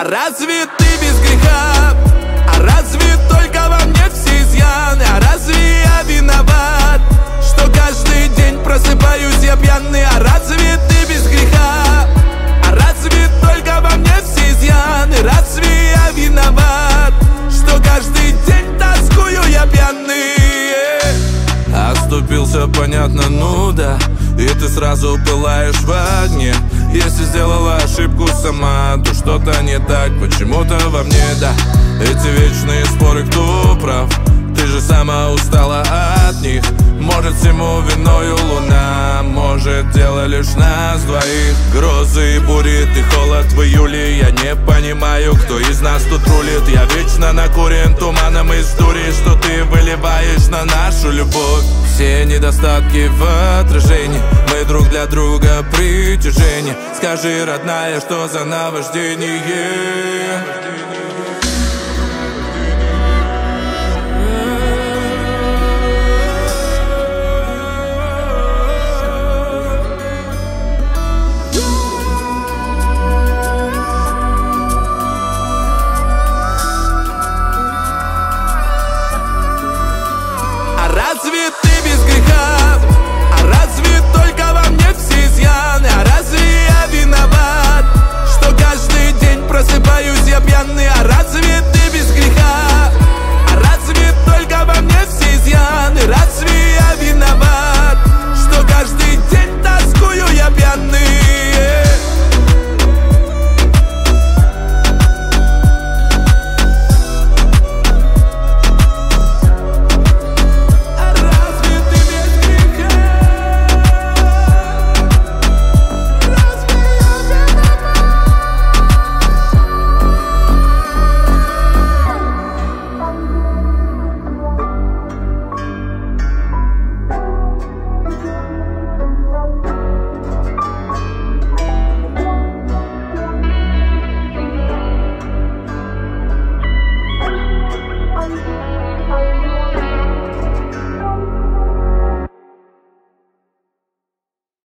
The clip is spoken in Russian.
А разве ты без греха? А разве только во мне все изъяны? А разве я виноват, что каждый день просыпаюсь я пьяный? А разве ты без греха? А разве только во мне все изъяны? Разве я виноват, что каждый день тоскую я пьяный? Оступился, понятно, ну да, и ты сразу пылаешь в огне. Если сделала ошибку сама, то что-то не так, почему-то во мне, да. Эти вечные споры, кто прав? Ты же сама устала от них. Может, всему виною луна, может, дело лишь нас двоих. Грозы и бури, ты холод в июле. Я не понимаю, кто из нас тут рулит. Я вечно накурен туманом из дури, что ты выливаешь на нашу любовь. Все недостатки в отражении, мы друг для друга притяжение. Скажи, родная, что за наваждение? Разве ты без греха? А разве только во мне все изъяны? А разве я виноват, что каждый день просыпаюсь я пьяный? А разве ты без греха? А разве только во мне